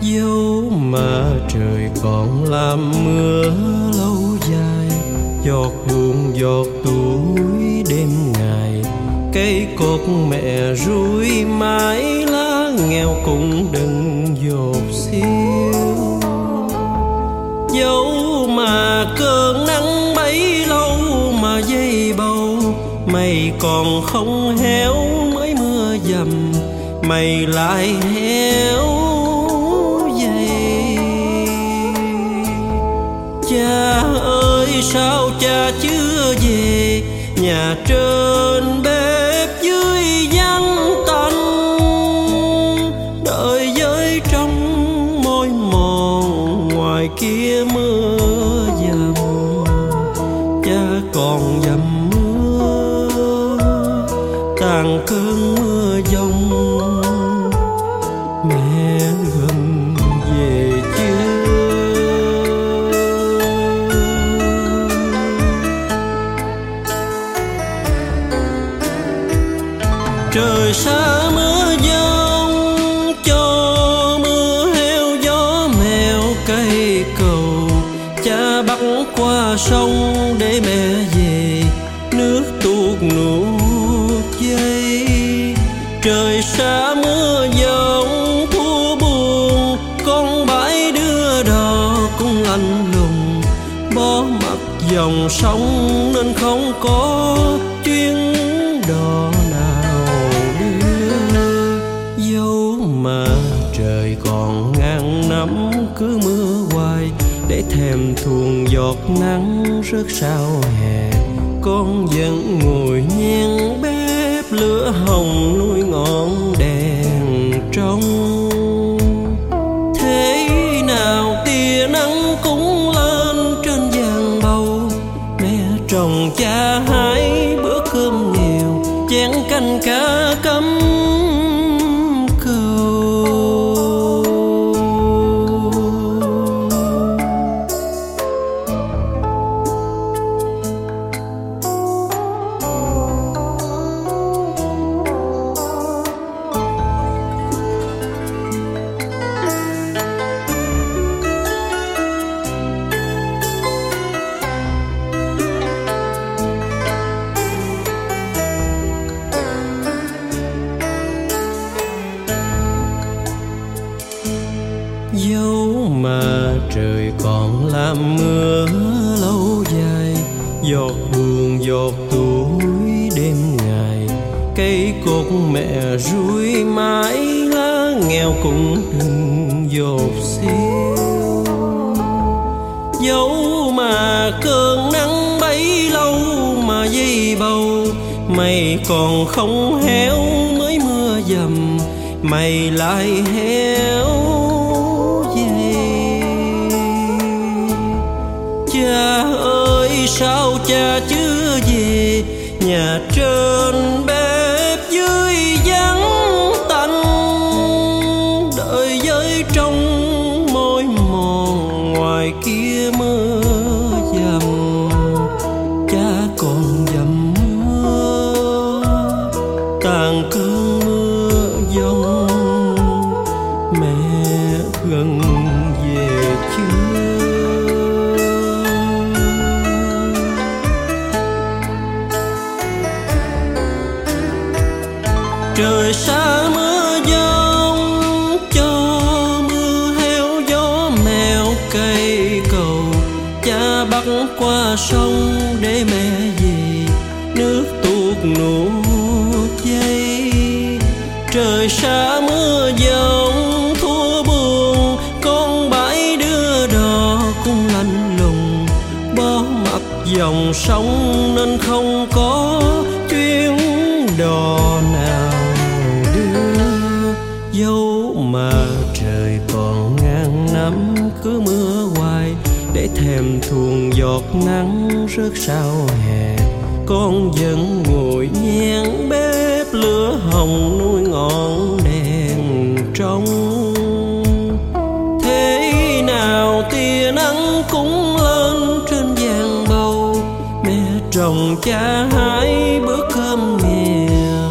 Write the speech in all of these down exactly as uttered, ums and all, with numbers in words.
Dẫu mà trời còn làm mưa lâu dài, giọt buồn giọt tuổi đêm ngày, cây cột mẹ rui mãi lá nghèo cũng đừng dột xiêu. Dẫu mà cơn nắng bấy lâu mà dây bầu, mây còn không héo mới mưa dầm, mây lại héo dày. Cha ơi sao cha chưa về, nhà trên bếp dưới vắng tanh, đợi với trong môi mòn ngoài kia mưa dầm. Cha còn dầm mưa tàn cơn mưa giông, mẹ gần về chưa? Trời xa mưa giông cho mưa heo gió mèo cây cầu, cha bắt qua sông để mẹ về, nước tuột nuốt dây. Trời xa mưa giông thua buồn, con bãi đưa đò cũng lạnh lùng, bó mặt dòng sông nên không có chuyến đò nào đưa. Dẫu mà trời còn ngàn năm cứ mưa hoài, để thèm thuồng giọt nắng rớt sao hè, con vẫn ngồi nhen bếp lửa hồng nuôi ngọn đèn trong. Thế nào tia nắng cũng lên trên giàn bầu, mẹ trồng cha hái bữa cơm nghèo, chén canh cá cắm cầu. Dẫu mà trời còn làm mưa lâu dài, giọt buồn giọt tuổi đêm ngày, cây cột mẹ rui mãi lá nghèo cũng đừng dột xiêu. Dẫu mà cơn nắng bấy lâu mà dây bầu, mây còn không héo mới mưa dầm, mây lại héo dày. Cha ơi sao cha chưa về, nhà trên bếp dưới vắng tanh, đợi với trong môi mòn ngoài kia mưa dầm. Cha còn dầm mưa tàn cơn mưa giông, mẹ gần về chưa? Trời xa mưa giông cho mưa heo gió mèo cây cầu, cha bắt qua sông để mẹ về, nước tuột nuốt dây. Trời xa mưa giông thua buồn, con bãi đưa đò cũng lạnh lùng, bó mặt dòng sông nên không có chuyến đò nào đưa. Dẫu mà trời còn ngàn năm cứ mưa hoài, để thèm thuồng giọt nắng rớt sao hè, con vẫn ngồi nhen bếp lửa hồng nuôi ngọn đèn trong. Thế nào tia nắng cũng lên trên giàn bầu, mẹ trồng cha hái bữa cơm nghèo.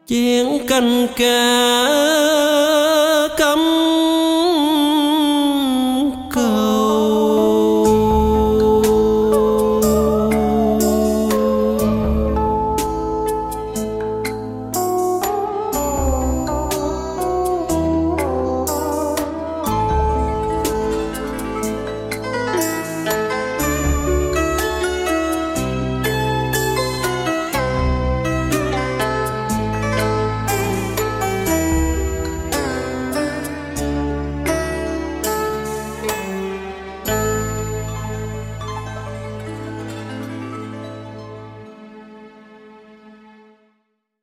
chén canh cá